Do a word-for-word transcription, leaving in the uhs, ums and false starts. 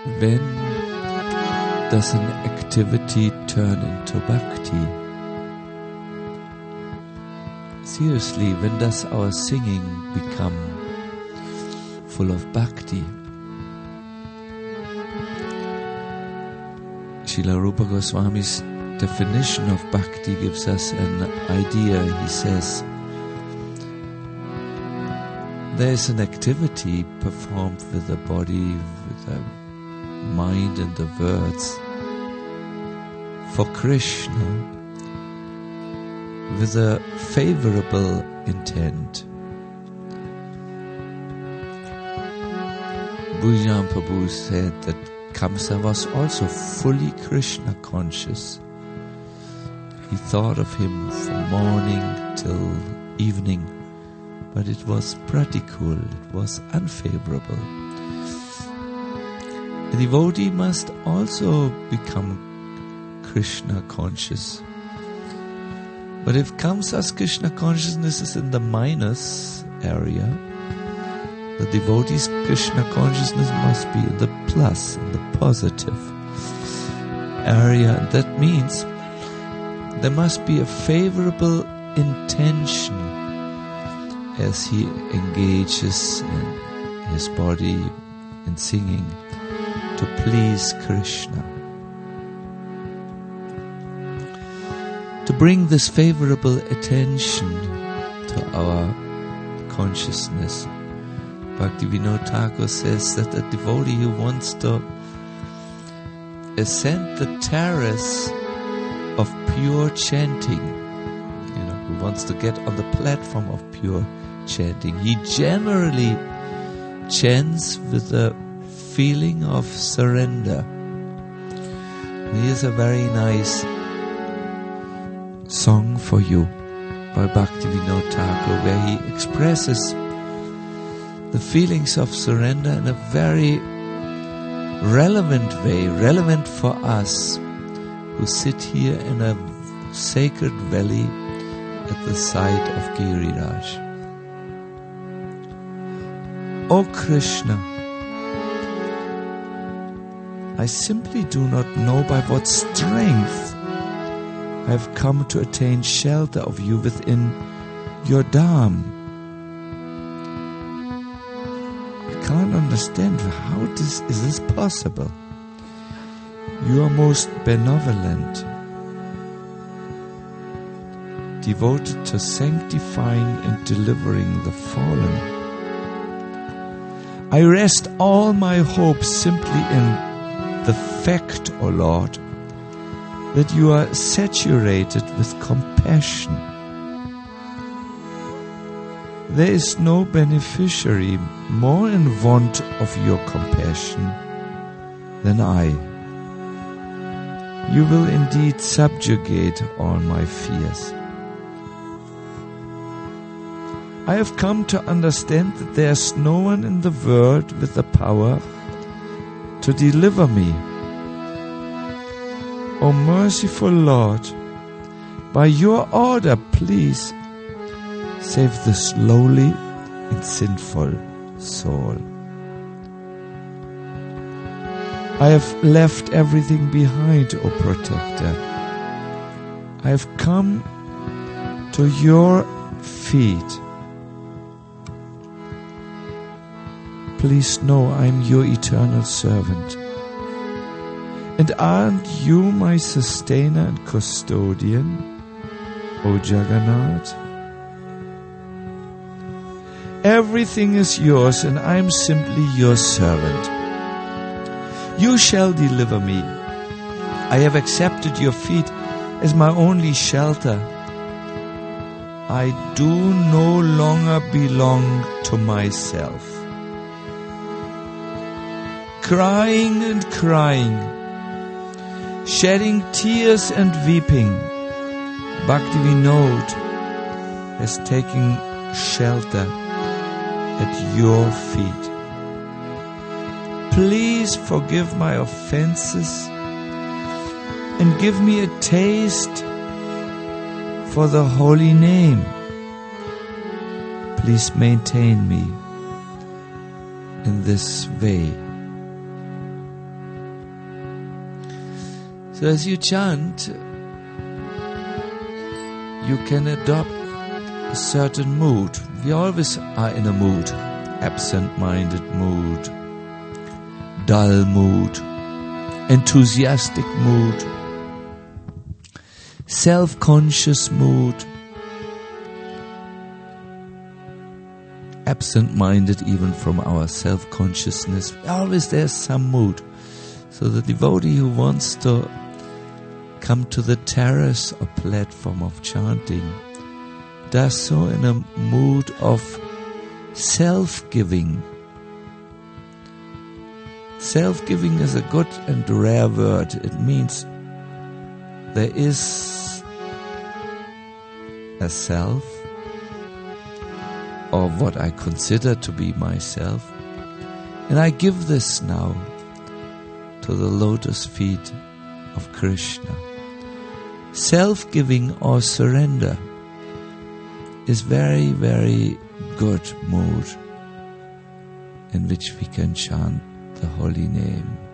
When does an activity turn into bhakti? Seriously, when does our singing become full of bhakti? Srila Rupa Goswami's definition of bhakti gives us an idea. He says, there is an activity performed with the body, with the mind and the words for Krishna with a favorable intent. Bhujan Prabhu said that Kamsa was also fully Krishna conscious. He thought of him from morning till evening, but it was pratikul, it was unfavorable. A devotee must also become Krishna conscious. But if Kamsa's Krishna consciousness is in the minus area, the devotee's Krishna consciousness must be in the plus, in the positive area. And that means there must be a favorable intention as he engages in his body in singing to please Krishna. To bring this favorable attention to our consciousness, Bhaktivinoda Thakur says that a devotee who wants to ascend the terrace of pure chanting, you know, who wants to get on the platform of pure chanting, he generally chants with a feeling of surrender. And here's a very nice song for you by Bhaktivinoda Thakur, where he expresses the feelings of surrender in a very relevant way, relevant for us who sit here in a sacred valley at the side of Giriraj. O Krishna, I simply do not know by what strength I have come to attain shelter of you within your Dham. I can't understand how this is this possible. You are most benevolent, devoted to sanctifying and delivering the fallen. I rest all my hopes simply in the fact, O Lord, that you are saturated with compassion. There is no beneficiary more in want of your compassion than I. You will indeed subjugate all my fears. I have come to understand that there is no one in the world with the power to deliver me. O merciful Lord, by your order, please save this lowly and sinful soul. I have left everything behind, O Protector. I have come to your feet. Please know I am your eternal servant. And aren't you my sustainer and custodian, O Jagannath? Everything is yours, and I am simply your servant. You shall deliver me. I have accepted your feet as my only shelter. I do no longer belong to myself. Crying and crying, shedding tears and weeping, Bhaktivinoda has taken shelter at your feet. Please forgive my offenses and give me a taste for the holy name. Please maintain me in this way. So as you chant, you can adopt a certain mood. We always are in a mood. Absent-minded mood, dull mood, enthusiastic mood, self-conscious mood, absent-minded even from our self-consciousness. Always there's some mood. So the devotee who wants to come to the terrace or platform of chanting does so in a mood of self-giving. Self-giving is a good and rare word. It means there is a self, or what I consider to be myself, and I give this now to the lotus feet of Krishna. Self-giving or surrender is very, very good mood in which we can chant the holy name.